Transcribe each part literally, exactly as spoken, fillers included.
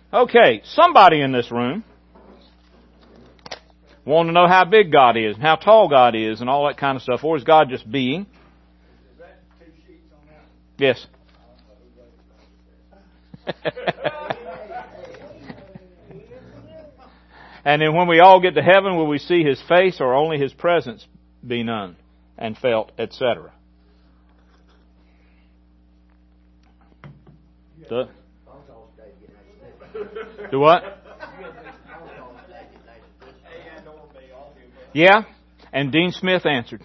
Okay, somebody in this room want to know how big God is and how tall God is and all that kind of stuff. Or is God just being? Is that two sheets on that? Yes. And then when we all get to heaven, will we see His face or only His presence be known and felt, et cetera? Do, do what? Yeah, and Dean Smith answered.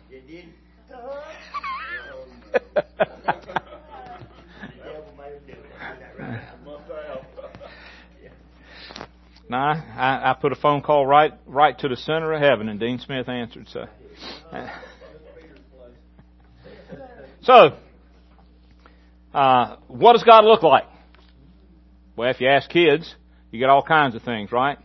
Nah, I, I put a phone call right right to the center of heaven, and Dean Smith answered. So, so uh, what does God look like? Well, if you ask kids, you get all kinds of things, right?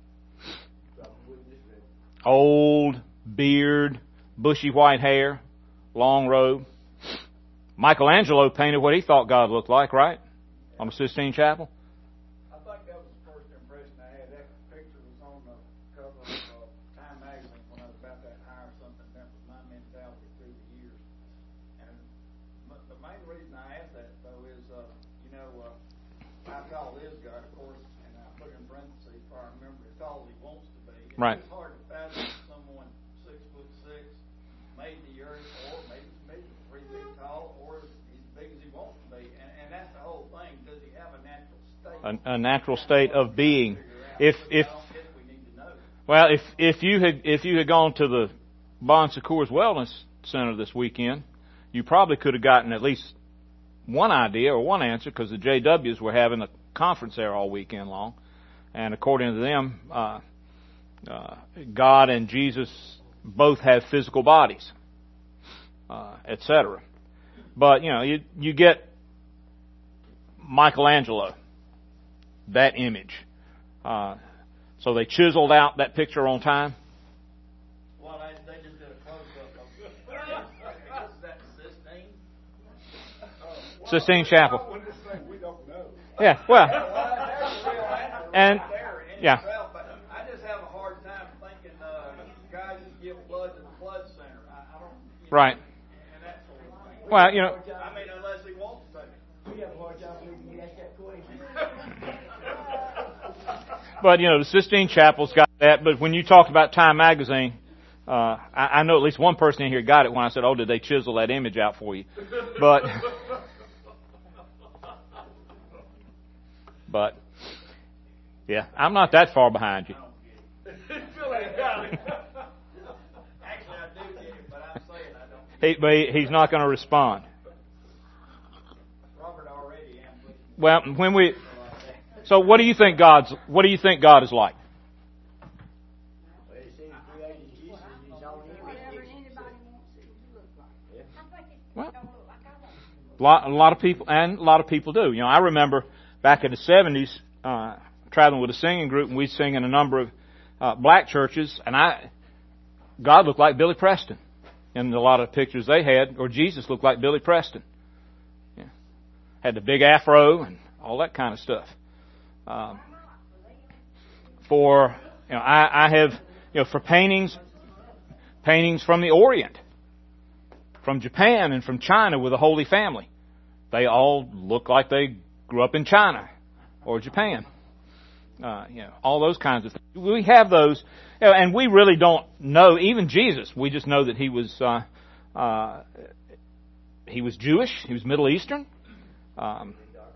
Old, beard, bushy white hair, long robe. Michelangelo painted what he thought God looked like, right? On the Sistine Chapel. I think that was the first impression I had. That picture was on the cover of uh, Time magazine when I was about that high or something. That was my mentality through the years. And the main reason I asked that, though, is, uh, you know, uh, how tall is God, of course, and I put in parentheses for I remember as tall as He wants to be. And right. It's hard to fathom someone six foot six made the earth, or maybe maybe three feet tall, or as big as He wants to be. And, and that's the whole thing. Does He have a natural state? A, a natural state of being. If if well, if if you had if you had gone to the Bon Secours Wellness Center this weekend, you probably could have gotten at least one idea or one answer, because the J Ws were having a conference there all weekend long, and according to them, uh, uh, God and Jesus both have physical bodies, uh, et cetera. But you know, you you get Michelangelo, that image. Uh, so they chiseled out that picture on time. Well, they, they just did a close-up of is that Sistine? Uh, Sistine Chapel. When this thing, we don't know. Yeah, well, and yeah. I just have a hard time thinking uh, God just give blood to the blood center. I, I don't. Right. And that sort of thing. Well, you know. I mean, unless He wants to. We have a hard time believing He asked that question. But, you know, the Sistine Chapel's got that. But when you talked about Time magazine, uh, I, I know at least one person in here got it when I said, oh, did they chisel that image out for you? But, but, yeah, I'm not that far behind you. Actually, I do get it, but I'm saying I don't. He, but he, he's not going to respond. Robert already ambushed. Well, when we... So what do you think God's? What do you think God is like? Well, a lot, a lot of people, and a lot of people do. You know, I remember back in the seventies, uh, traveling with a singing group, and we'd sing in a number of uh, black churches, and I, God looked like Billy Preston in a lot of pictures they had, or Jesus looked like Billy Preston. Yeah. Had the big afro and all that kind of stuff. Um, for you know, I, I have you know for paintings, paintings from the Orient, from Japan and from China with the Holy Family. They all look like they grew up in China or Japan. Uh, you know, all those kinds of things. We have those, you know, and we really don't know. Even Jesus, we just know that he was uh, uh, he was Jewish. He was Middle Eastern. Um,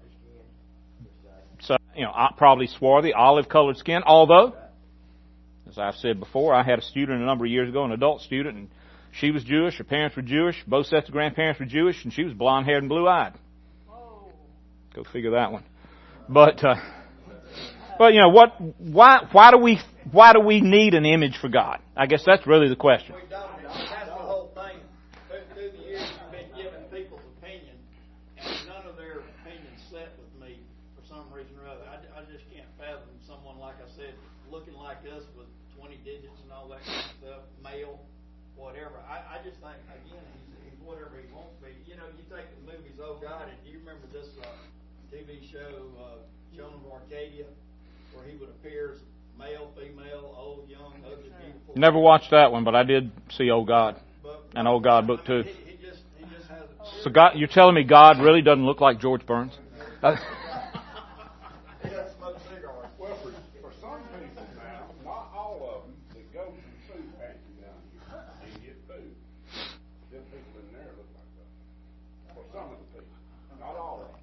So, you know, probably swarthy, olive-colored skin. Although, as I've said before, I had a student a number of years ago, an adult student, and she was Jewish, her parents were Jewish, both sets of grandparents were Jewish, and she was blonde-haired and blue-eyed. Go figure that one. But, uh, but you know, what? Why? Why do we? Why do we need an image for God? I guess that's really the question. We don't. That's the whole thing. Through the years, you've been giving people's opinion, and none of their opinions set with me for some reason or other. I, I just can't fathom someone, like I said, looking like us with twenty digits and all that kind of stuff, male, whatever. I, I just think, again, he's, he's whatever he wants to be. You know, you take the movies, Oh God, and do you remember this uh, T V show, uh, Children of Arcadia? where he would appear as male, female, old, young, ugly, beautiful. Never watched that one, but I did see Old God, But, an Old God book too. He, he just, he just has a So God, you're telling me God really doesn't look like George Burns? Uh, he doesn't smoke cigars. Well, for, for some people now, not all of them, that go to the food pantry down here and get food, them people in there look like that. For some of the people, not all of them.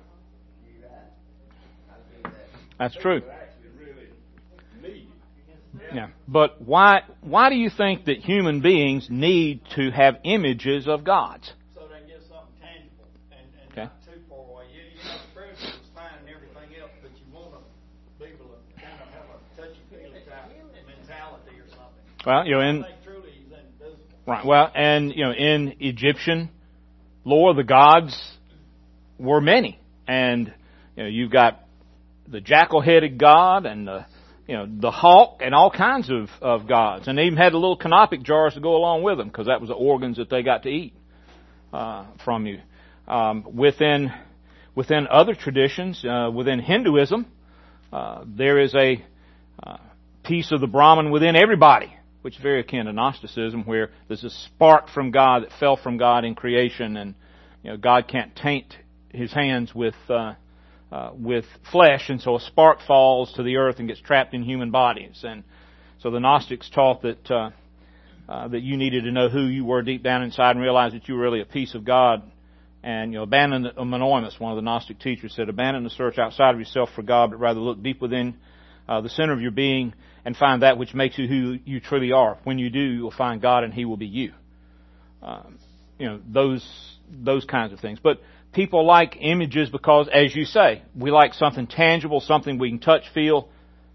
that's true. People actually really need it. Yeah. But why why do you think that human beings need to have images of gods? So they can get something tangible and, and Okay. not too far away. You, you know, spiritual is fine and everything else, but you want to be able to kind of have a touchy-feely type mentality or something. Well, you know, in I think truly he's invisible. right. Well, and you know, in Egyptian lore, the gods were many, and you know, you've got the jackal-headed god and the you know the hawk and all kinds of of gods, and they even had the little canopic jars to go along with them because that was the organs that they got to eat uh, from you. Um, within within other traditions, uh, within Hinduism, uh, there is a uh, piece of the Brahman within everybody, which is very akin to Gnosticism, where there's a spark from God that fell from God in creation, and you know God can't taint His hands with uh, uh, with flesh, and so a spark falls to the earth and gets trapped in human bodies. And so the Gnostics taught that uh, uh, that you needed to know who you were deep down inside and realize that you were really a piece of God. And you know, abandon the, uh, Menomius, one of the Gnostic teachers, said, abandon the search outside of yourself for God, but rather look deep within uh, the center of your being and find that which makes you who you truly are. When you do, you will find God, and He will be you. Um, you know, those those kinds of things. But people like images because, as you say, we like something tangible, something we can touch, feel,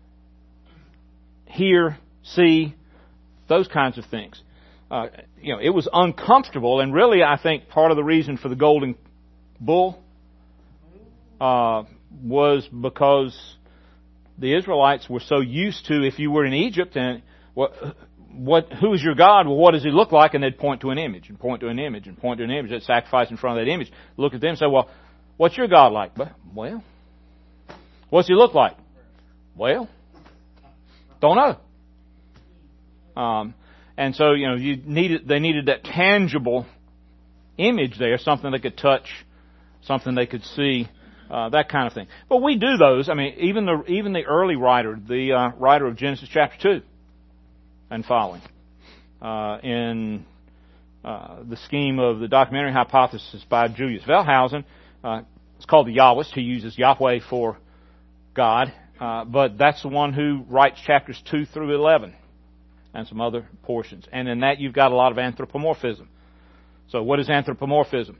hear, see, those kinds of things. Uh, you know, it was uncomfortable, and really, I think part of the reason for the golden bull uh, was because the Israelites were so used to, if you were in Egypt, and what, what, who is your God? Well, what does He look like? And they'd point to an image, and point to an image, and point to an image. They'd sacrifice in front of that image. Look at them and say, well, what's your God like? Well, what's He look like? Well, don't know. Um, and so, you know, you needed, they needed that tangible image there, something they could touch, something they could see. Uh, that kind of thing. But we do those. I mean, even the even the early writer, the uh, writer of Genesis chapter two and following, uh, in uh, the scheme of the documentary hypothesis by Julius Wellhausen, uh, it's called the Yahwist. He uses Yahweh for God, uh, but that's the one who writes chapters two through eleven and some other portions. And in that, you've got a lot of anthropomorphism. So, what is anthropomorphism?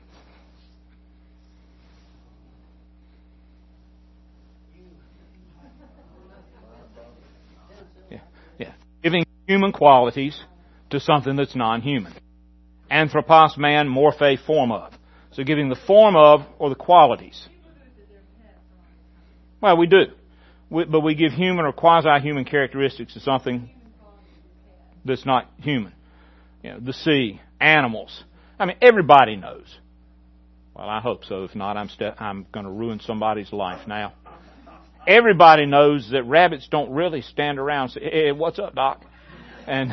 Giving human qualities to something that's non-human. Anthropos, man, morphe, form of. So giving the form of or the qualities. Well, we do. We, but we give human or quasi-human characteristics to something that's not human. You know, the sea, animals. I mean, everybody knows. Well, I hope so. If not, I'm, st- I'm going to ruin somebody's life now. Everybody knows that rabbits don't really stand around and say, hey, what's up, Doc? And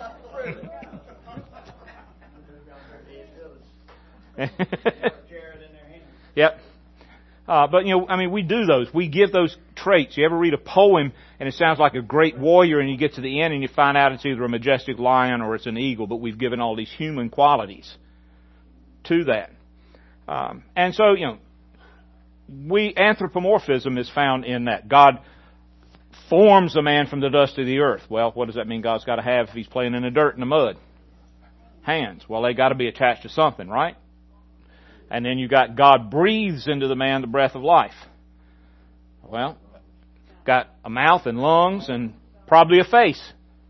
yep. Uh, but, you know, I mean, we do those. We give those traits. You ever read a poem and it sounds like a great warrior, and you get to the end and you find out it's either a majestic lion or it's an eagle, but we've given all these human qualities to that. Um, and so, you know, We anthropomorphism is found in that. God forms a man from the dust of the earth. Well, what does that mean God's got to have if He's playing in the dirt and the mud? Hands. Well, they got to be attached to something, right? And then you got God breathes into the man the breath of life. Well, got a mouth and lungs and probably a face.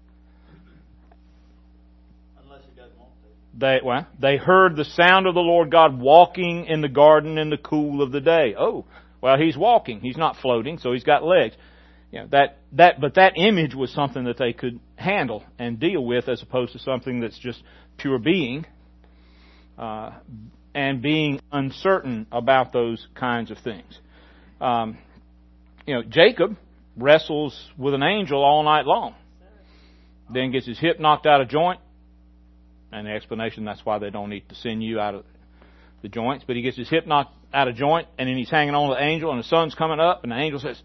They, well, they heard the sound of the Lord God walking in the garden in the cool of the day. Oh, well, He's walking. He's not floating, so He's got legs. You know, that, that, but that image was something that they could handle and deal with, as opposed to something that's just pure being, uh, and being uncertain about those kinds of things. Um, you know, Jacob, wrestles with an angel all night long. Then gets his hip knocked out of joint. And the explanation, that's why they don't eat the sinew out of the joints. But he gets his hip knocked out of joint, and then he's hanging on to the angel, and the sun's coming up, and the angel says,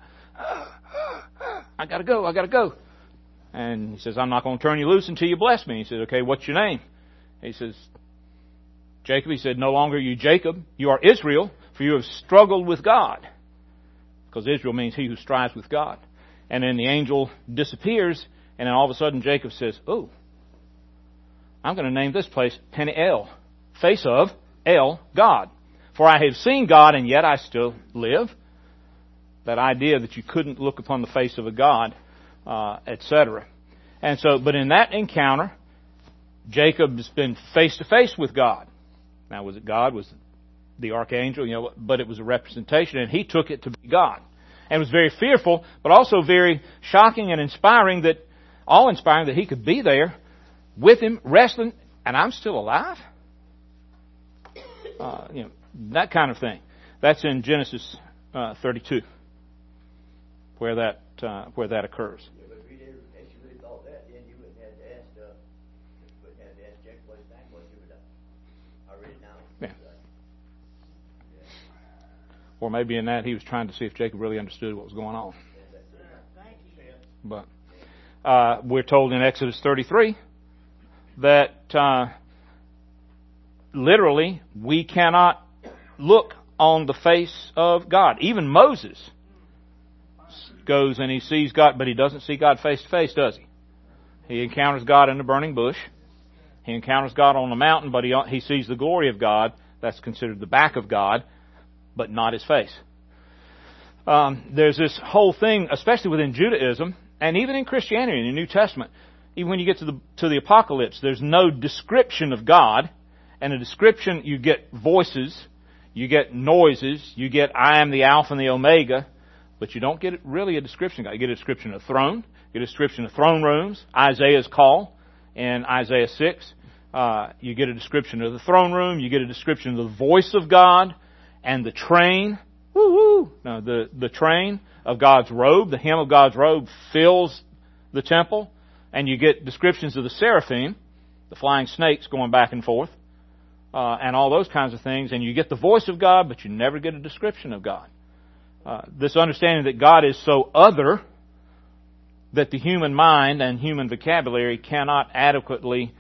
I gotta go, I gotta go. And he says, I'm not going to turn you loose until you bless me. He says, okay, what's your name? He says, Jacob. He said, no longer are you Jacob, you are Israel, for you have struggled with God. Because Israel means he who strives with God. And then the angel disappears, and then all of a sudden Jacob says, oh, I'm going to name this place Peniel, face of El, God. For I have seen God, and yet I still live. That idea that you couldn't look upon the face of a God, uh, et cetera. And so, but in that encounter, Jacob's been face to face with God. Now, was it God? Was it the archangel? You know, but it was a representation, and he took it to be God. And it was very fearful, but also very shocking and inspiring, that awe-inspiring that he could be there with him, wrestling, and I'm still alive? Uh, you know, that kind of thing. That's in Genesis uh, thirty-two, where that uh, where that occurs. Yeah, but if you did, if you really thought that, then you wouldn't have to ask, uh, wouldn't have to ask Jacob what his name was. You would have already known. Yeah. Yeah. Or maybe in that he was trying to see if Jacob really understood what was going on. Thank you. But uh, we're told in Exodus thirty-three that uh, literally we cannot look on the face of God. Even Moses goes and he sees God, but he doesn't see God face to face, does he? He encounters God in the burning bush. He encounters God on the mountain, but he he sees the glory of God. That's considered the back of God, but not his face. Um, there's this whole thing, especially within Judaism, and even in Christianity, in the New Testament. Even when you get to the to the Apocalypse, there's no description of God. And a description, you get voices, you get noises, you get I am the Alpha and the Omega, but you don't get really a description of God. You get a description of the throne, you get a description of throne rooms, Isaiah's call in Isaiah six. Uh, you get a description of the throne room, you get a description of the voice of God, and the train, woo-woo, no, the, the train of God's robe, the hem of God's robe fills the temple, and you get descriptions of the seraphim, the flying snakes going back and forth. Uh, and all those kinds of things, and you get the voice of God, but you never get a description of God. Uh, this understanding that God is so other that the human mind and human vocabulary cannot adequately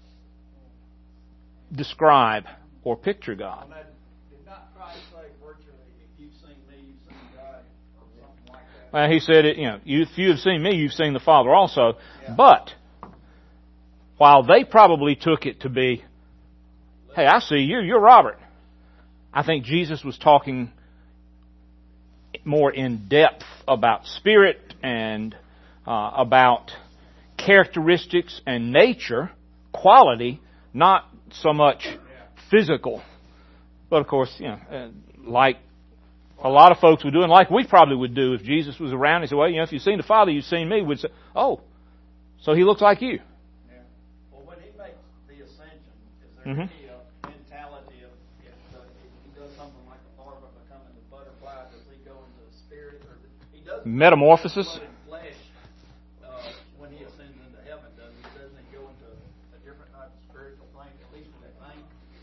describe or picture God. Well, that, did not Christ say virtually, if you've seen me, you've seen God, or something like that? Well, he said, it, you know, if you have seen me, you've seen the Father also. Yeah. But while they probably took it to be, hey, I see you, you're Robert, I think Jesus was talking more in depth about spirit and uh, about characteristics and nature, quality, not so much physical. But of course, you know, uh, like a lot of folks would do, and like we probably would do if Jesus was around. He said, well, you know, if you've seen the Father, you've seen me. We'd say, oh, so he looks like you. Yeah. Well, when he makes the ascension, is there Mm-hmm. any uh, mentality of if, uh, if he does something like a larva becoming the butterfly, does he go into the spirit, or he does Metamorphosis? blood and flesh uh, when he ascends into heaven? Does he doesn't he go into a different type of spiritual thing, at least for that thing?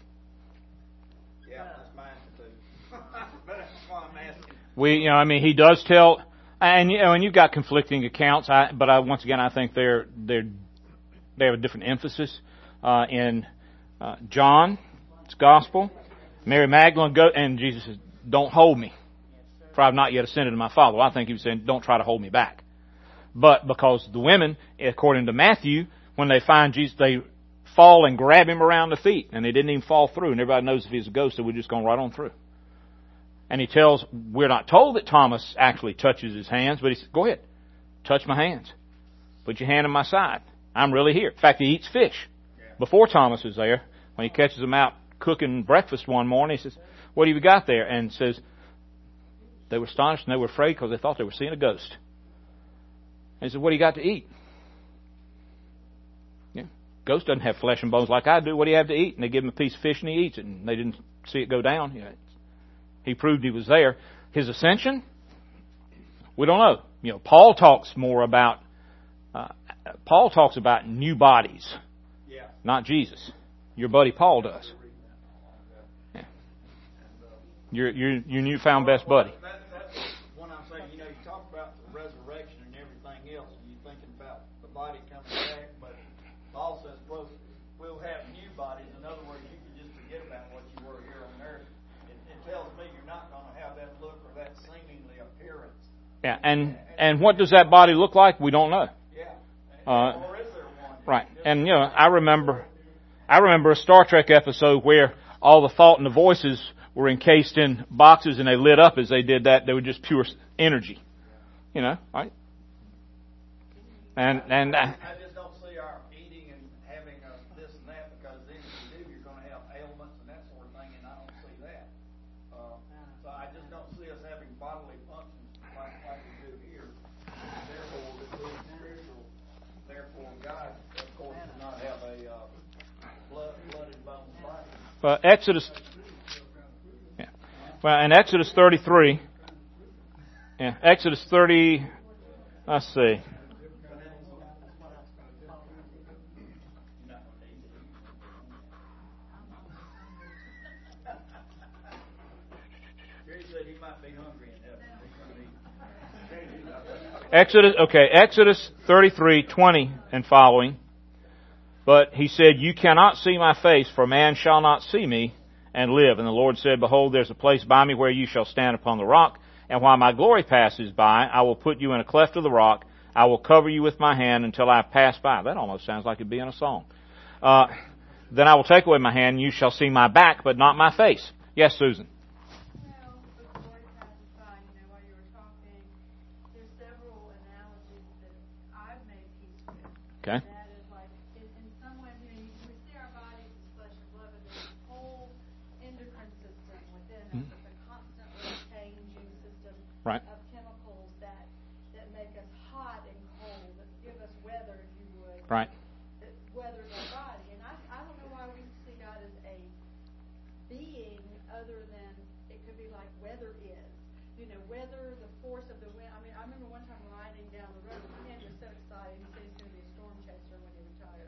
Yeah, that's mine too. But that's why I'm asking. We, you know, I mean, he does tell, and you know, and you've got conflicting accounts. I, but I, once again, I think they're they're they have a different emphasis uh, in uh, John's gospel. Mary Magdalene go, and Jesus says, "Don't hold me, for I have not yet ascended to my Father." Well, I think he was saying, "Don't try to hold me back." But because the women, according to Matthew, when they find Jesus, they fall and grab him around the feet, and they didn't even fall through. And everybody knows if he's a ghost, so we're just going right on through. And he tells, we're not told that Thomas actually touches his hands, but he says, go ahead, touch my hands. Put your hand on my side. I'm really here. In fact, he eats fish. Before Thomas is there, when he catches him out cooking breakfast one morning, he says, what have you got there? And says, they were astonished and they were afraid because they thought they were seeing a ghost. And he said, what do you got to eat? Yeah. Ghost doesn't have flesh and bones like I do. What do you have to eat? And they give him a piece of fish and he eats it. And they didn't see it go down. You know, he proved he was there. His ascension, we don't know. you know, Paul talks more about, uh, Paul talks about new bodies, Yeah. not Jesus. Your buddy Paul does. Yeah. Your, your, your newfound best buddy. That, that's what I'm saying. You know, you talk about the resurrection and everything else, and you're thinking about the body coming back, but Paul says, well, we'll have new bodies. In other words, you can just forget about what you were here on earth. It, it tells me you're not going to have that look or that seemingly appearance. Yeah, and and what does that body look like? We don't know. Yeah. Uh, or is there one? Right. And, you know, I remember I remember a Star Trek episode where all the thought and the voices were encased in boxes and they lit up as they did that. They were just pure energy. You know, right? And, and, uh, I just don't see our eating and having a this and that, because then if you do, you're going to have ailments and that sort of thing, and I don't see that. Uh, so I just don't see us having bodily functions like, like we do here. Therefore, we're being spiritual. Therefore, God, of course, does not have a uh, blood, blood and bones body. well, Exodus, yeah. Well, in Exodus thirty-three, yeah, Exodus thirty, let's see. Exodus, okay, Exodus thirty-three, twenty and following. But he said, you cannot see my face, for man shall not see me and live. And the Lord said, behold, there's a place by me where you shall stand upon the rock. And while my glory passes by, I will put you in a cleft of the rock. I will cover you with my hand until I pass by. That almost sounds like it'd be in a song. Uh, then I will take away my hand, and you shall see my back, but not my face. Yes, Susan. Okay. That is like, in, in some ways, you know, we see our bodies as flesh and blood, but there's a whole endocrine system within us. Mm-hmm. It's a constantly changing system Right. of chemicals that that make us hot and cold, that give us weather, if you would. Right. That weathers our body. And I, I don't know why we see God as a being other than it could be like weather is. You know, weather, the force of the wind. I mean, I remember one time riding down the road, and Ken was so excited. He said he's going to be a storm chaser when he retires.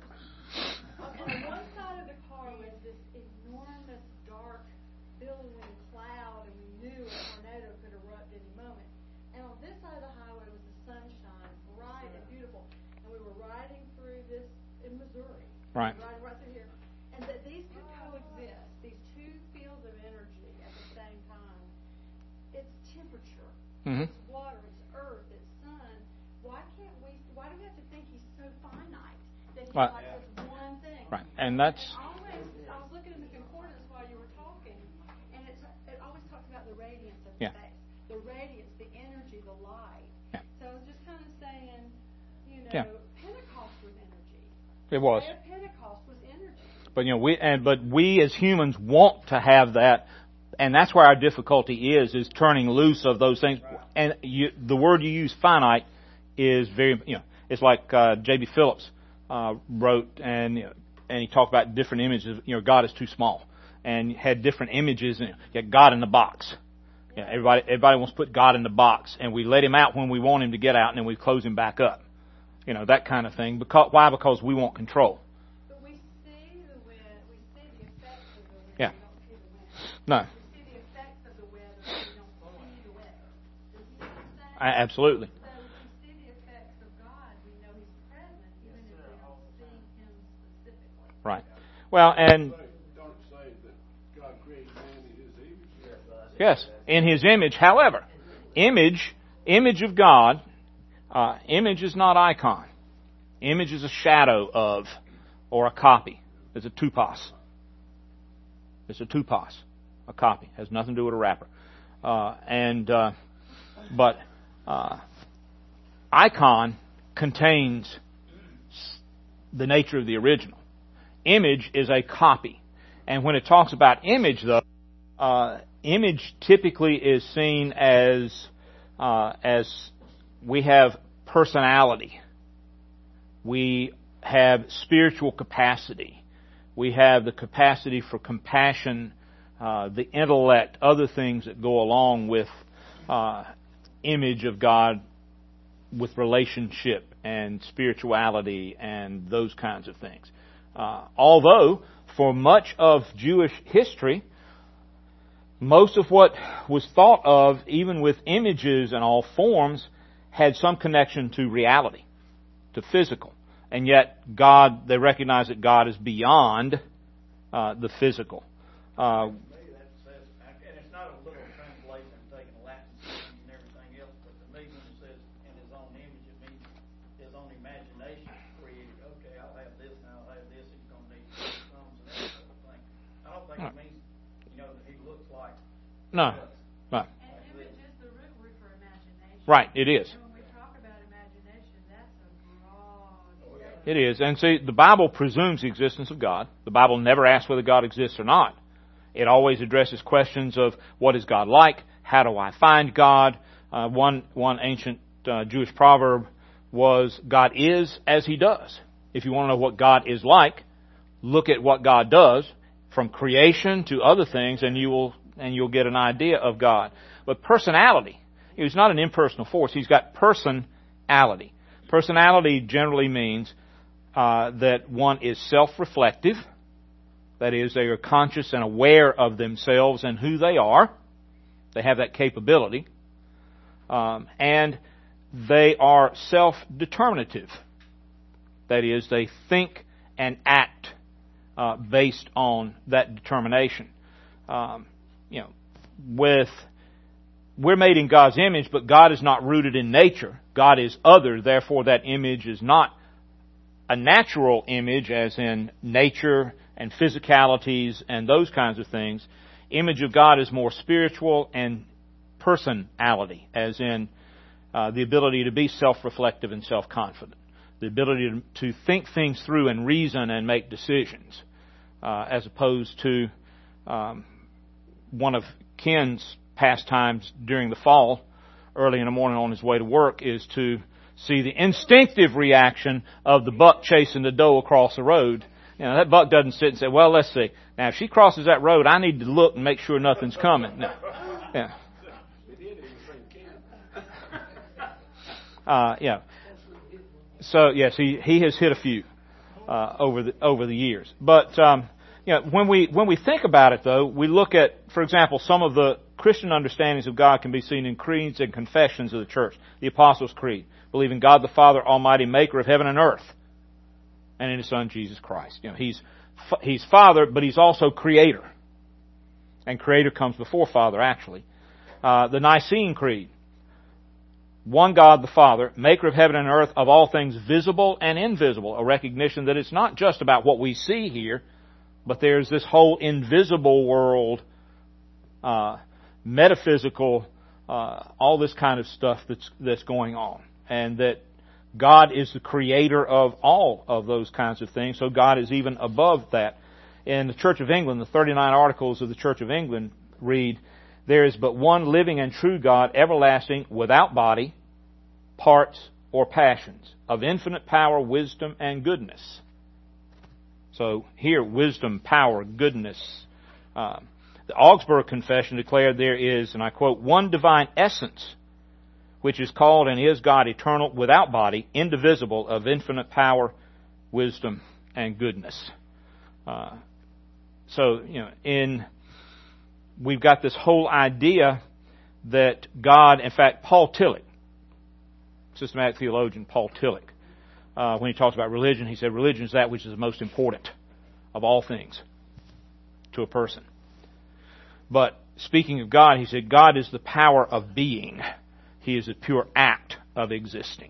On one side of the car was this enormous, dark, billowing cloud, and we knew a tornado could erupt any moment. And on this side of the highway was the sunshine, bright and beautiful. And we were riding through this in Missouri. Right. Riding right through here. And that these could coexist, these two fields of energy at the same time. It's temperature. Mm-hmm. It's water, it's earth, it's sun. Why can't we, why do we have to think he's so finite that he's Right. like this one thing? Right. And that's, And always, I was looking in the concordance while you were talking, and it's, it always talks about the radiance of Yeah. space. The radiance, the energy, the light. Yeah. So I was just kind of saying, you know, Yeah. Pentecost was energy. it was. The day of Pentecost was energy. But, you know, we, and, but we as humans want to have that. And that's where our difficulty is, is turning loose of those things. And you, the word you use, finite, is very, you know, it's like uh, J B Phillips uh, wrote, and you know, and he talked about different images. You know, God is too small, and had different images. And you know, God in the box. You know, everybody, everybody wants to put God in the box, and we let him out when we want him to get out, and then we close him back up. You know, that kind of thing. Because why? Because we want control. But we see the wind, we see the effects of the wind. Yeah. We don't see the wind. No. We see the effects of the weather, but we don't see the weather. Does he understand? I, absolutely. So if we see the effects of God, we know he's present, even if we don't see him specifically. Right. Well, and Don't it say that God created man in his image? yes, in his image. However, image, image of God, uh, image is not icon. Image is a shadow of, or a copy. It's a tupos. It's a tupos, a copy. Has nothing to do with a wrapper. Uh, and uh, but uh, icon contains the nature of the original. Image is a copy. And when it talks about image, though, uh, image typically is seen as uh, as we have personality. We have spiritual capacity. We have the capacity for compassion, uh, the intellect, other things that go along with uh, image of God with relationship and spirituality and those kinds of things. Uh, although, for much of Jewish history, most of what was thought of, even with images and all forms, had some connection to reality, to physical. And yet, God, they recognize that God is beyond uh, the physical. Uh, No. Right. And image is the root word for imagination. Right, it is. And when we talk about imagination, that's a broad spectrum. It is. And see, the Bible presumes the existence of God. The Bible never asks whether God exists or not. It always addresses questions of what is God like? How do I find God? Uh, one, one ancient uh, Jewish proverb was, God is as He does. If you want to know what God is like, look at what God does from creation to other things, and you will and you'll get an idea of God. But personality, He's not an impersonal force. He's got personality. Personality generally means uh, that one is self-reflective. That is, they are conscious and aware of themselves and who they are. They have that capability. Um, and they are self-determinative. That is, they think and act uh, based on that determination. Um, you know, with, we're made in God's image, but God is not rooted in nature. God is other, therefore that image is not a natural image as in nature and physicalities and those kinds of things. Image of God is more spiritual and personality, as in uh, the ability to be self-reflective and self-confident. The ability to, to think things through and reason and make decisions, uh, as opposed to um, one of Ken's pastimes during the fall, early in the morning on his way to work, is to see the instinctive reaction of the buck chasing the doe across the road. You know, that buck doesn't sit and say, well, let's see. Now, if she crosses that road, I need to look and make sure nothing's coming. No. Yeah. Uh, yeah. So, yes, he, he has hit a few uh, over the over the years. But um, you know, when we when we think about it, though, we look at, for example, some of the Christian understandings of God can be seen in creeds and confessions of the church. The Apostles' Creed, believe in God the Father Almighty, Maker of heaven and earth, and in His Son Jesus Christ. You know, He's He's Father, but He's also Creator, and Creator comes before Father, actually. Uh, the Nicene Creed. One God the Father, Maker of heaven and earth, of all things visible and invisible. A recognition that it's not just about what we see here, but there's this whole invisible world, uh, metaphysical, uh, all this kind of stuff that's that's going on. And that God is the creator of all of those kinds of things, so God is even above that. In the Church of England, the thirty-nine Articles of the Church of England read, there is but one living and true God, everlasting, without body, parts, or passions, of infinite power, wisdom, and goodness. So here, wisdom, power, goodness. Uh, the Augsburg Confession declared there is, and I quote, one divine essence, which is called and is God eternal, without body, indivisible, of infinite power, wisdom, and goodness. Uh, so, you know, in we've got this whole idea that God, in fact, Paul Tillich, systematic theologian Paul Tillich, uh, when he talks about religion, he said religion is that which is the most important of all things to a person. But speaking of God, he said God is the power of being. He is a pure act of existing.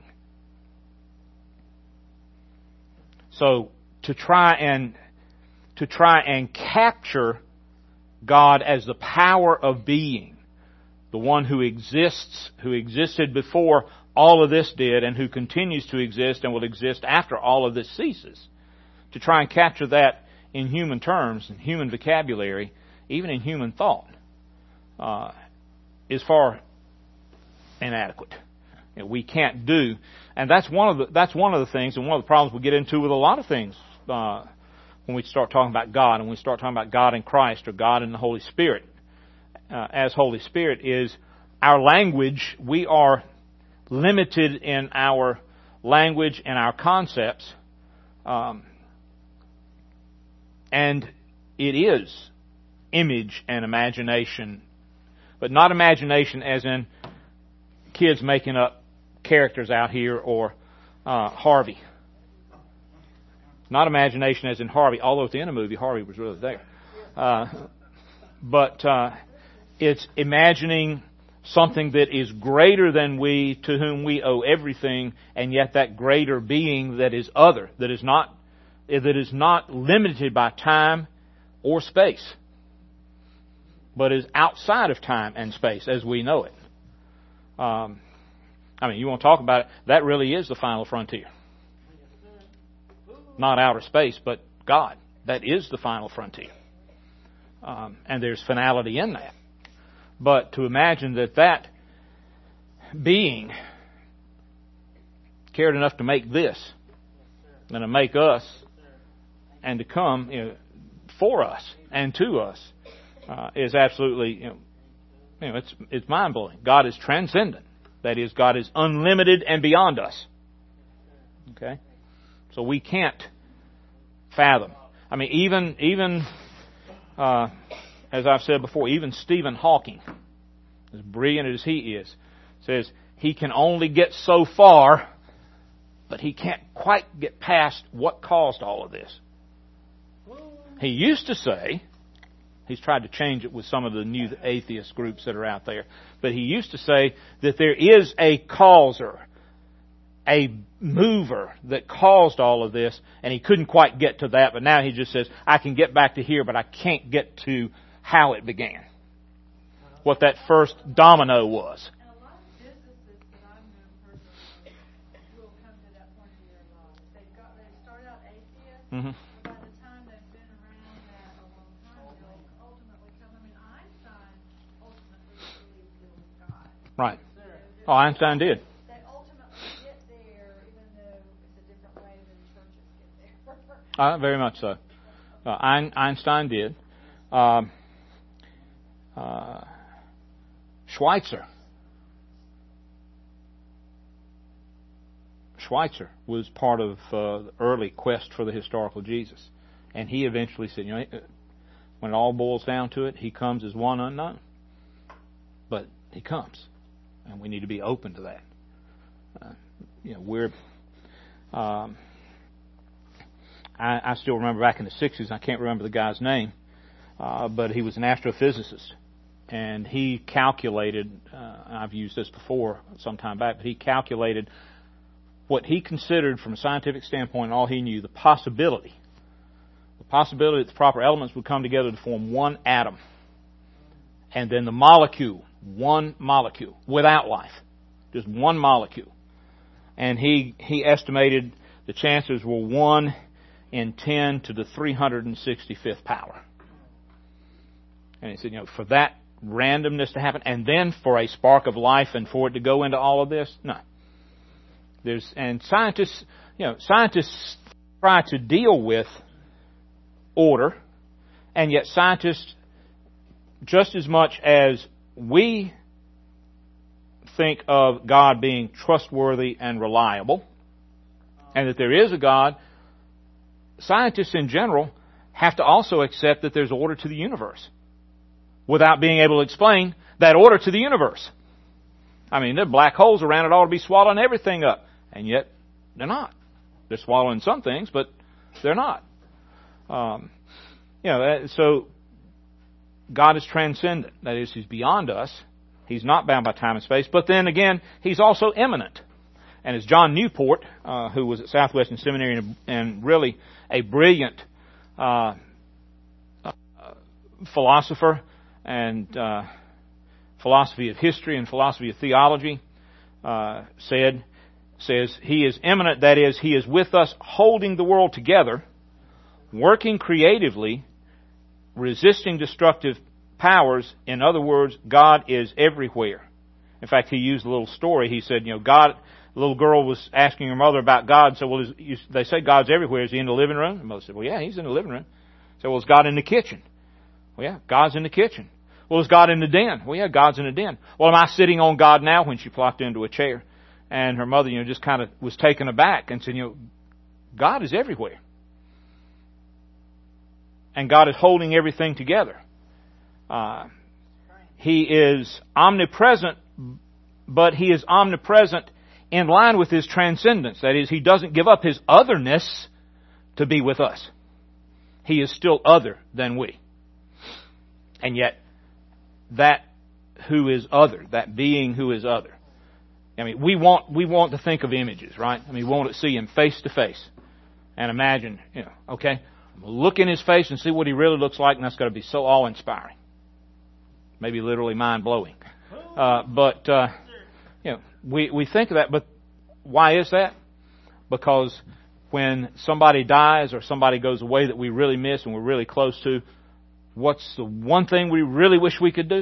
So to try and to try and capture God as the power of being, the one who exists, who existed before all of this did, and who continues to exist and will exist after all of this ceases, to try and capture that in human terms, in human vocabulary, even in human thought, uh, is far inadequate. You know, we can't do, and that's one of the that's one of the things, and one of the problems we get into with a lot of things uh, when we start talking about God, and we start talking about God in Christ or God in the Holy Spirit uh, as Holy Spirit, is our language. We are limited in our language and our concepts. Um, and it is image and imagination, but not imagination as in kids making up characters out here or uh, Harvey. Not imagination as in Harvey, although at the end of the movie Harvey was really there. Uh, but uh, it's imagining something that is greater than we, to whom we owe everything, and yet that greater being that is other, that is not that is not limited by time or space, but is outside of time and space as we know it. Um, I mean, you want to talk about it, that really is the final frontier. Not outer space, but God. That is the final frontier. Um, and there's finality in that. But to imagine that that being cared enough to make this and to make us and to come, you know, for us and to us uh, is absolutely, you know, you know, it's it's mind blowing. God is transcendent. That is, God is unlimited and beyond us. Okay, so we can't fathom. I mean, even even uh, as I've said before, even Stephen Hawking, as brilliant as he is, says he can only get so far, but he can't quite get past what caused all of this. He used to say, he's tried to change it with some of the new atheist groups that are out there, but he used to say that there is a causer, a mover that caused all of this, and he couldn't quite get to that, but now he just says, I can get back to here, but I can't get to how it began. What that first domino was. And a lot of businesses that I've known personally will come to that point in their lives. They've got, they start out atheists, Mm-hmm. by the time they've been around that a long time, they'll ultimately come. I mean, Einstein ultimately believed there was God. Right. Oh, Einstein did. They ultimately get there, even though it's a different way than churches get there. Uh, very much so. Uh, Ein, Einstein did. Um, uh, Schweitzer. Schweitzer was part of uh, the early quest for the historical Jesus. And he eventually said, you know, when it all boils down to it, he comes as one unknown. But he comes. And we need to be open to that. Uh, you know, we're... Um, I, I still remember back in the sixties, I can't remember the guy's name, uh, but he was an astrophysicist. And he calculated, uh, I've used this before some time back, but he calculated what he considered from a scientific standpoint, all he knew, the possibility, the possibility that the proper elements would come together to form one atom. And then the molecule, one molecule, without life, just one molecule. And he, he estimated the chances were one in ten to the three hundred sixty-fifth power. And he said, you know, for that randomness to happen, and then for a spark of life and for it to go into all of this, no. There's, and scientists, you know, scientists try to deal with order, and yet scientists, just as much as we think of God being trustworthy and reliable, and that there is a God, scientists in general have to also accept that there's order to the universe without being able to explain that order to the universe. I mean, there are black holes around it, ought to be swallowing everything up. And yet, they're not. They're swallowing some things, but they're not. Um, you know, so God is transcendent. That is, He's beyond us. He's not bound by time and space. But then again, He's also immanent. And as John Newport, uh, who was at Southwestern Seminary and, and really a brilliant uh, uh, philosopher and uh, philosophy of history and philosophy of theology, uh, said, says, He is immanent, that is, He is with us, holding the world together, working creatively, resisting destructive powers. In other words, God is everywhere. In fact, he used a little story. He said, you know, God, the little girl was asking her mother about God. So, well, is, you, they say God's everywhere. Is He in the living room? And mother said, well, yeah, He's in the living room. So, well, is God in the kitchen? Well, yeah, God's in the kitchen. Well, is God in the den? Well, yeah, God's in the den. Well, am I sitting on God now? When she plopped into a chair. And her mother, you know, just kind of was taken aback and said, you know, God is everywhere. And God is holding everything together. Uh, he is omnipresent, but He is omnipresent in line with His transcendence. That is, He doesn't give up His otherness to be with us. He is still other than we. And yet, that who is other, that being who is other. I mean, we want we want to think of images, right? I mean, we want to see Him face to face and imagine, you know, okay, I'm going to look in His face and see what He really looks like, and that's going to be so awe-inspiring. Maybe literally mind-blowing. Uh, but, uh, you know, we, we think of that, but why is that? Because when somebody dies or somebody goes away that we really miss and we're really close to, what's the one thing we really wish we could do?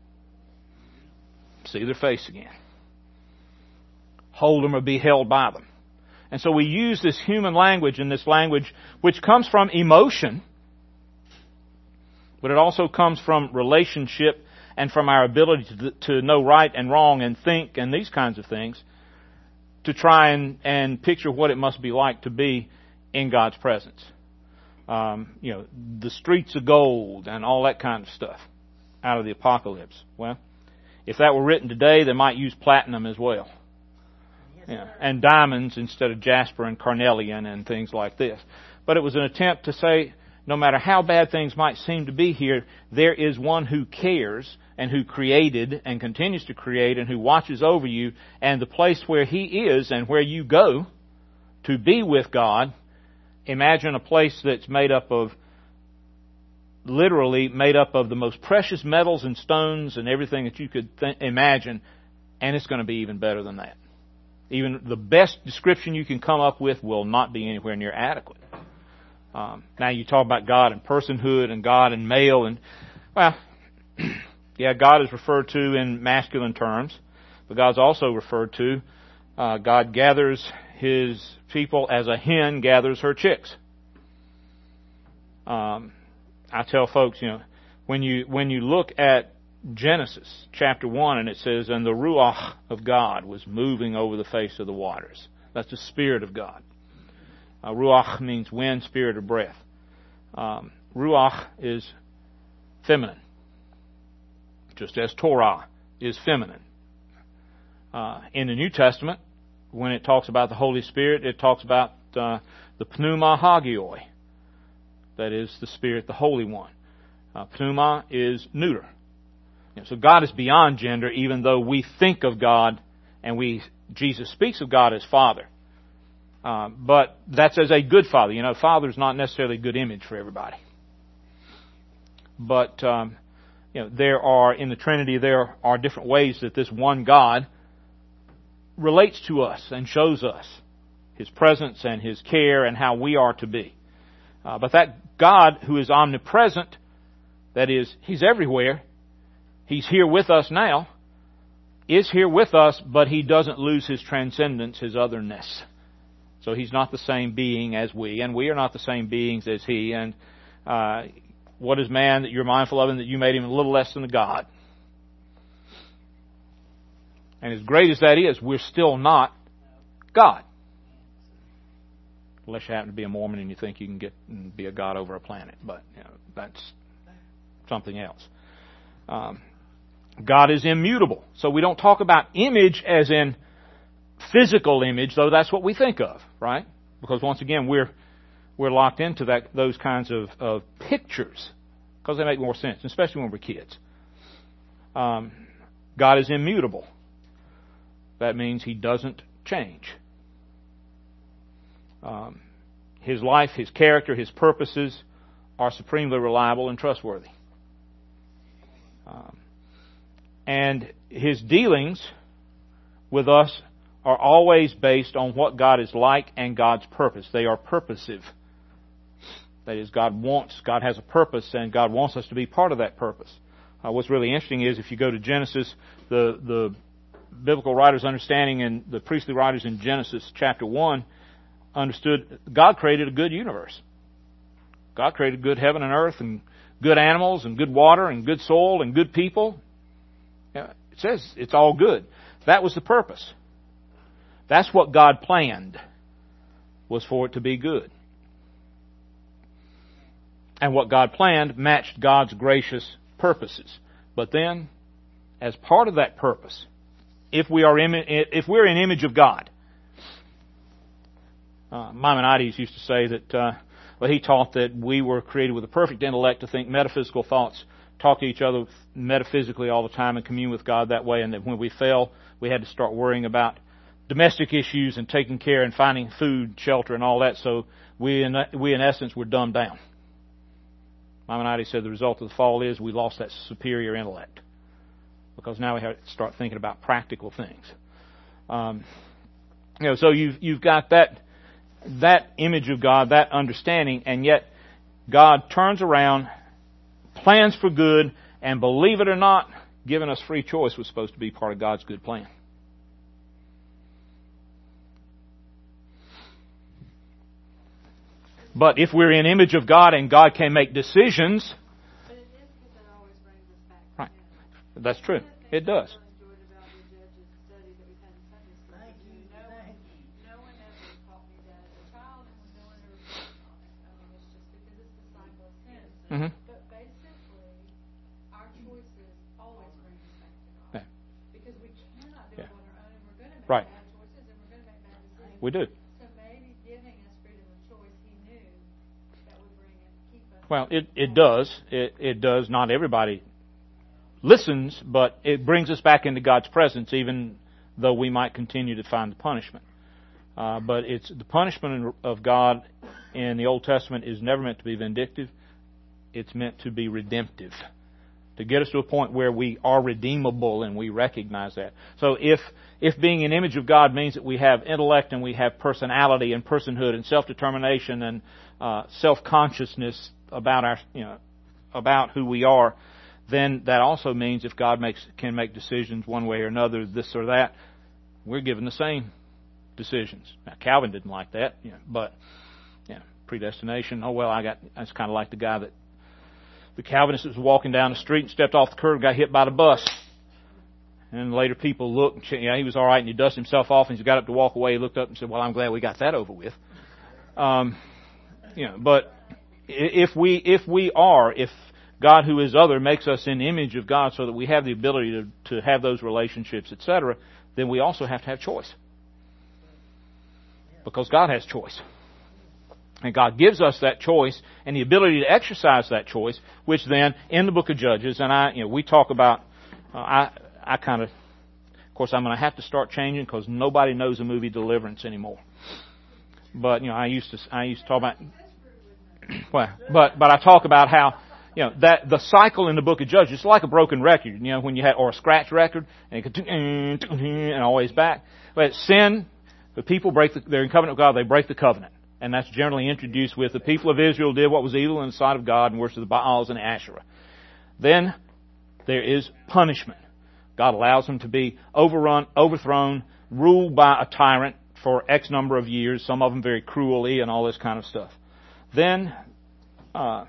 See their face again. Hold them or be held by them. And so we use this human language and this language which comes from emotion, but it also comes from relationship and from our ability to, to know right and wrong and think and these kinds of things, to try and, and picture what it must be like to be in God's presence. Um, you know, the streets of gold and all that kind of stuff out of the Apocalypse. Well, if that were written today, they might use platinum as well. Yeah, and diamonds instead of jasper and carnelian and things like this. But it was an attempt to say, no matter how bad things might seem to be here, there is one who cares and who created and continues to create and who watches over you, and the place where He is and where you go to be with God. Imagine a place that's made up of, literally made up of the most precious metals and stones and everything that you could th- imagine, and it's going to be even better than that. Even the best description you can come up with will not be anywhere near adequate. Um, now you talk about God and personhood and God and male, and, well, yeah, God is referred to in masculine terms, but God's also referred to, uh, God gathers His people as a hen gathers her chicks. Um, I tell folks, you know, when you when you look at Genesis chapter one, and it says, and the Ruach of God was moving over the face of the waters. That's the Spirit of God. Uh, Ruach means wind, spirit, or breath. Um, Ruach is feminine, just as Torah is feminine. Uh, in the New Testament, when it talks about the Holy Spirit, it talks about uh, the Pneuma Hagioi. That is the Spirit, the Holy One. Uh, Pneuma is neuter. You know, so God is beyond gender, even though we think of God and we Jesus speaks of God as Father. Uh, but that's as a good Father. You know, Father is not necessarily a good image for everybody. But um, you know, there are in the Trinity there are different ways that this one God relates to us and shows us His presence and His care and how we are to be. Uh, but that God who is omnipresent, that is, He's everywhere, He's here with us now, is here with us, but He doesn't lose His transcendence, His otherness. So He's not the same being as we, and we are not the same beings as He. And uh, what is man that you're mindful of, and that you made him a little less than a God? And as great as that is, we're still not God. Unless you happen to be a Mormon and you think you can get and be a God over a planet. But you know, that's something else. Um, God is immutable. So we don't talk about image as in physical image, though that's what we think of, right? Because once again, we're we're locked into that those kinds of, of pictures because they make more sense, especially when we're kids. Um, God is immutable. That means He doesn't change. Um, his life, His character, His purposes are supremely reliable and trustworthy. Um, and His dealings with us are always based on what God is like and God's purpose. They are purposive. That is, God wants, God has a purpose, and God wants us to be part of that purpose. Uh, what's really interesting is if you go to Genesis, the the biblical writers' understanding and the priestly writers in Genesis chapter one understood God created a good universe. God created good heaven and earth and good animals and good water and good soil and good people. It says it's all good. That was the purpose. That's what God planned, was for it to be good. And what God planned matched God's gracious purposes. But then, as part of that purpose, if we are imi- if we're an image of God, uh, Maimonides used to say that, uh, well, he taught that we were created with a perfect intellect to think metaphysical thoughts, talk to each other metaphysically all the time, and commune with God that way. And that when we fell, we had to start worrying about domestic issues and taking care and finding food, shelter, and all that. So we, in we in essence, were dumbed down. Maimonides said the result of the fall is we lost that superior intellect, because now we have to start thinking about practical things. Um, you know, so you've you've got that that image of God, that understanding, and yet God turns around, plans for good, and believe it or not, giving us free choice was supposed to be part of God's good plan. But if we're in image of God and God can make decisions, But it is because it always brings us back to right? Him. That's true. It does. I enjoyed about the Judges study that we've had in Sunday school. Thank you, No one, thank you. no one ever taught me that as a child, and when no one ever taught me on it. I mean, it's just because it's the cycle of sin. Mm-hmm. But basically, our choices always bring us back to God. Yeah. Because we cannot do Yeah. it on our own, and we're going to make Right. bad choices, and we're going to make bad decisions. We do. So maybe giving us freedom of choice, He knew that would bring it, keep us. Well, it, it does. It, it does. Not everybody listens, but it brings us back into God's presence, even though we might continue to find the punishment. Uh, but it's the punishment of God in the Old Testament is never meant to be vindictive. It's meant to be redemptive, to get us to a point where we are redeemable and we recognize that. So if if being an image of God means that we have intellect and we have personality and personhood and self-determination and uh, self-consciousness about our you know about who we are, then that also means if God makes can make decisions one way or another, this or that, we're given the same decisions. Now, Calvin didn't like that, you know, but you know, predestination. Oh well, I got. That's kind of like the guy that the Calvinist was walking down the street and stepped off the curb, got hit by the bus. And later people looked, and you know, he was all right, and he dusted himself off, and he got up to walk away. He looked up and said, "Well, I'm glad we got that over with." Um, you know, but if we if we are if God, who is other, makes us in the image of God, so that we have the ability to to have those relationships, et cetera, then we also have to have choice, because God has choice. And God gives us that choice and the ability to exercise that choice, which then, in the book of Judges, and I, you know, we talk about, uh, I, I kind of, of course, I'm going to have to start changing because nobody knows the movie Deliverance anymore. But, you know, I used to, I used to talk about, well, but, but I talk about how, you know, that the cycle in the book of Judges, it's like a broken record, you know, when you had, or a scratch record, and it could, and always back. But sin, the people break the, they're in covenant with God, they break the covenant. And that's generally introduced with the people of Israel did what was evil in the sight of God and worshipped the Baals and the Asherah. Then there is punishment. God allows them to be overrun, overthrown, ruled by a tyrant for X number of years, some of them very cruelly and all this kind of stuff. Then uh,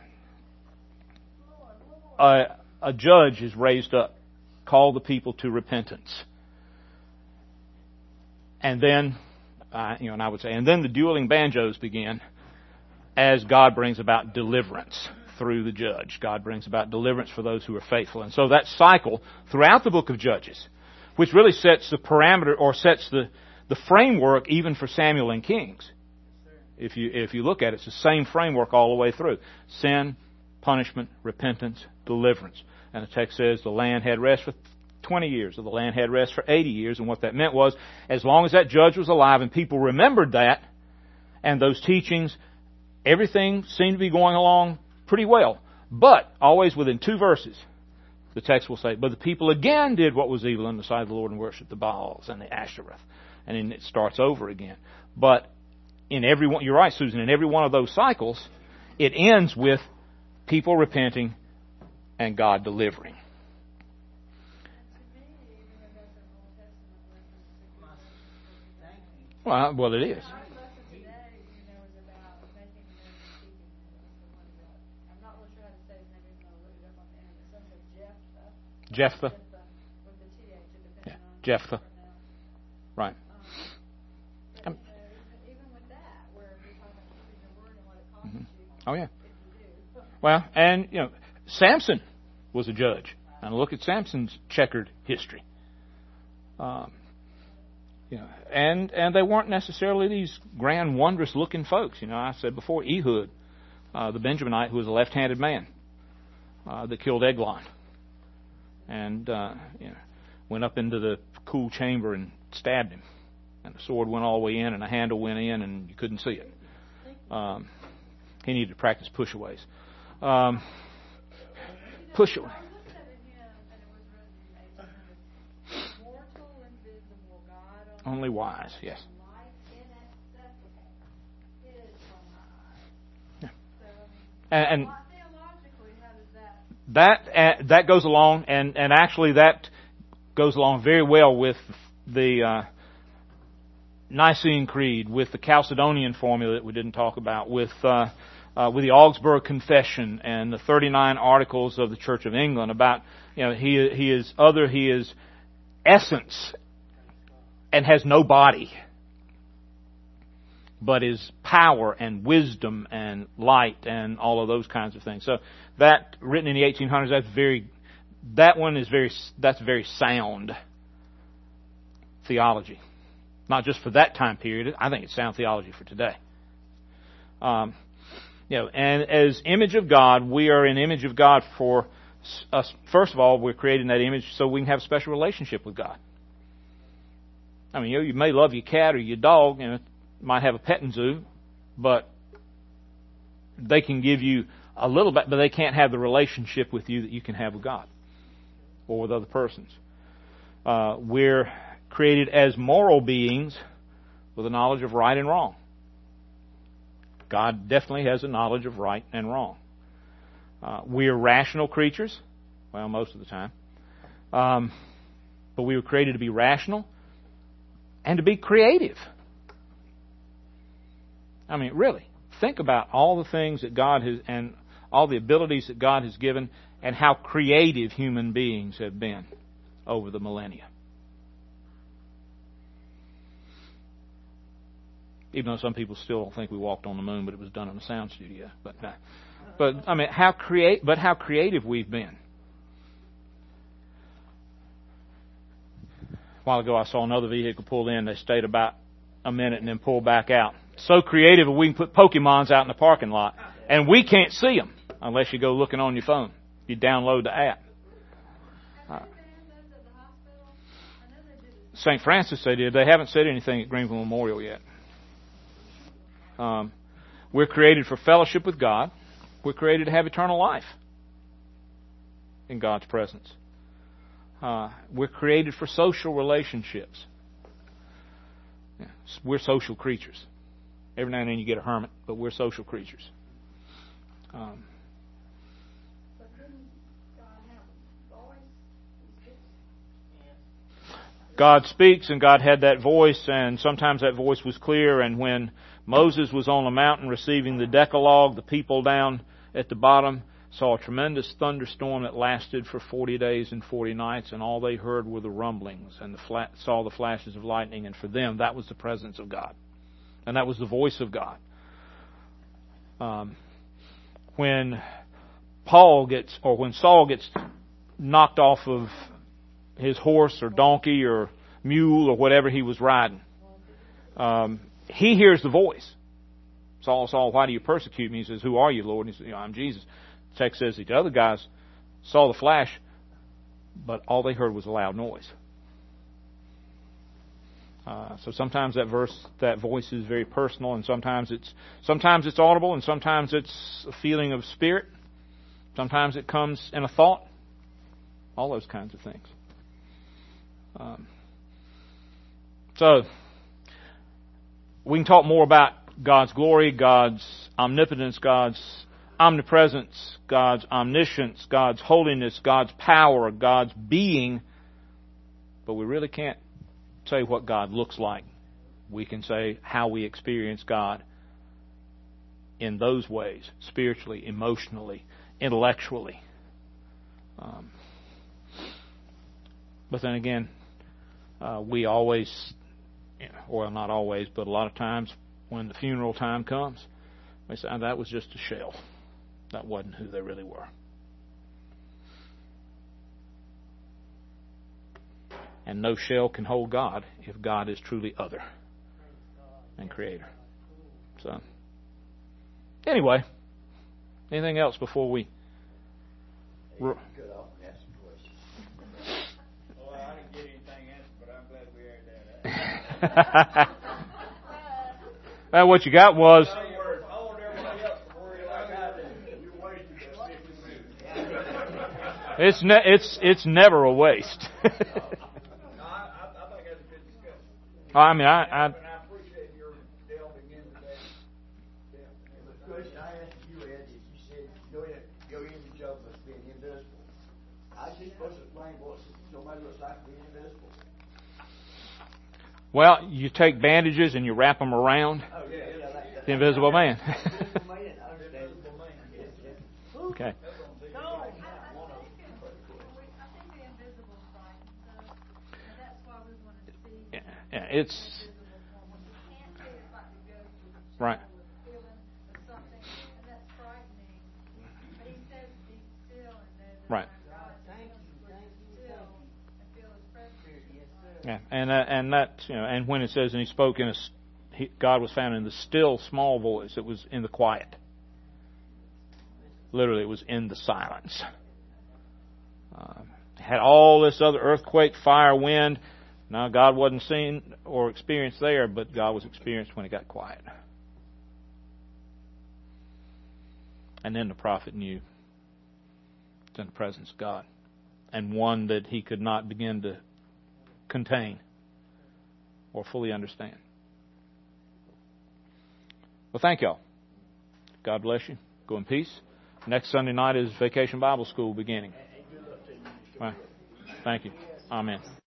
a, a judge is raised up, call the people to repentance. And then Uh, you know, and I would say, and then the dueling banjos begin as God brings about deliverance through the judge. God brings about deliverance for those who are faithful. And so that cycle throughout the book of Judges, which really sets the parameter or sets the, the framework even for Samuel and Kings. If you, if you look at it, it's the same framework all the way through. Sin, punishment, repentance, deliverance. And the text says the land had rest for twenty years, or the land had rest for eighty years, and what that meant was, as long as that judge was alive and people remembered that, and those teachings, everything seemed to be going along pretty well. But, always within two verses, the text will say, but the people again did what was evil in the sight of the Lord and worshipped the Baals and the Asherah. And then it starts over again. But, in every one, you're right, Susan, in every one of those cycles, it ends with people repenting and God delivering. Well, well, it is. Our lesson today, you know, is about making a man speaking. I'm not really sure how to say his name, even though I looked it up on the internet. Some say Jephthah. Jephthah. Jephthah, with the T H, it depends Yeah, on Jephthah. how you pronounce it. Right. Um, Oh, yeah. Well, and, you know, Samson was a judge. And look at Samson's checkered history. Um, you know, and and they weren't necessarily these grand, wondrous-looking folks. You know, I said before, Ehud, uh, the Benjaminite, who was a left-handed man uh, that killed Eglon, and uh, you know, went up into the cool chamber and stabbed him, and the sword went all the way in, and the handle went in, and you couldn't see it. Um, he needed to practice push-aways. Um, push-away. Only wise, yes. Yeah. And, and that uh, that goes along, and, and actually that goes along very well with the uh, Nicene Creed, with the Chalcedonian formula that we didn't talk about, with uh, uh, with the Augsburg Confession and the thirty-nine Articles of the Church of England. About, you know, he he is other, he is essence. And has no body, but is power and wisdom and light and all of those kinds of things. So that, written in the eighteen hundreds, that's very, that one is very, that's very sound theology. Not just for that time period. I think it's sound theology for today. Um, you know, and as image of God, we are an image of God for us. First of all, we're creating that image so we can have a special relationship with God. I mean, you know, you may love your cat or your dog, and might have a petting zoo, but they can give you a little bit, but they can't have the relationship with you that you can have with God or with other persons. Uh, we're created as moral beings with a knowledge of right and wrong. God definitely has a knowledge of right and wrong. Uh, we are rational creatures, well, most of the time, um, but we were created to be rational and to be creative. I mean, really, think about all the things that God has, and all the abilities that God has given, and how creative human beings have been over the millennia. Even though some people still don't think we walked on the moon, but it was done in a sound studio. But, uh, but I mean, how create, but how creative we've been. A while ago, I saw another vehicle pull in. They stayed about a minute and then pulled back out. So creative that we can put Pokemons out in the parking lot, and we can't see them unless you go looking on your phone. You download the app. Uh, Saint Francis, they did. They haven't said anything at Greenville Memorial yet. Um, we're created for fellowship with God. We're created to have eternal life in God's presence. Uh, we're created for social relationships. Yeah, we're social creatures. Every now and then you get a hermit, but we're social creatures. Um, God speaks, and God had that voice, and sometimes that voice was clear. And when Moses was on the mountain receiving the Decalogue, the people down at the bottom saw a tremendous thunderstorm that lasted for forty days and forty nights, and all they heard were the rumblings and the flat, saw the flashes of lightning. And for them, that was the presence of God, and that was the voice of God. Um, when Paul gets, or when Saul gets knocked off of his horse or donkey or mule or whatever he was riding, um, he hears the voice. Saul, Saul, why do you persecute me? He says, who are you, Lord? And he says, you know, I'm Jesus. The text says the other guys saw the flash, but all they heard was a loud noise. Uh, so sometimes that verse, that voice is very personal, and sometimes it's sometimes it's audible, and sometimes it's a feeling of spirit. Sometimes it comes in a thought. All those kinds of things. Um, so we can talk more about God's glory, God's omnipotence, God's omnipresence, God's omniscience, God's holiness, God's power, God's being, but we really can't say what God looks like. We can say how we experience God in those ways, spiritually, emotionally, intellectually. Um, but then again, uh, we always, or not always, but a lot of times when the funeral time comes, We say, oh, that was just a shell. That wasn't who they really were. And no shell can hold God if God is truly other and creator. So, anyway, anything else before we... Good, I'll ask some questions. Well, I didn't get anything answered, but I'm glad we aired that out. Well, what you got was... In other words, I want everybody else to worry like I do. You wasted that fifty minutes. It's ne- it's it's never a waste. No, I, I, I think that's a good discussion. I mean, I, I And I appreciate your delving into that. The question I asked you, Ed, is you said your, your image of us being invisible. I just supposed to explain what somebody looks like being invisible. well, you take bandages and you wrap them around Oh, yeah, yeah, like the invisible man. Invisible man, I understand. Yes, yes. Okay. No, I, I think, it- we, I think the invisible side, so, and that's why we wanted to see Yeah, the yeah, it's invisible form. When you can't see it, it's like the ghost with a Right. shadow with a feeling of something, and that's frightening. But he says, be still and know that Right. I'm God. Thank you, thank you. Still and feel his presence. Yes, sir. yeah, and uh, and that you know, and when it says, and he spoke in a, s- he, God was found in the still small voice. It was in the quiet. Literally, it was in the silence. Uh, had all this other earthquake, fire, wind. Now, God wasn't seen or experienced there, but God was experienced when it got quiet. And then the prophet knew it's in the presence of God, and one that he could not begin to contain or fully understand. Well, thank y'all. God bless you. Go in peace. Next Sunday night is Vacation Bible School beginning. Right. Thank you. Amen.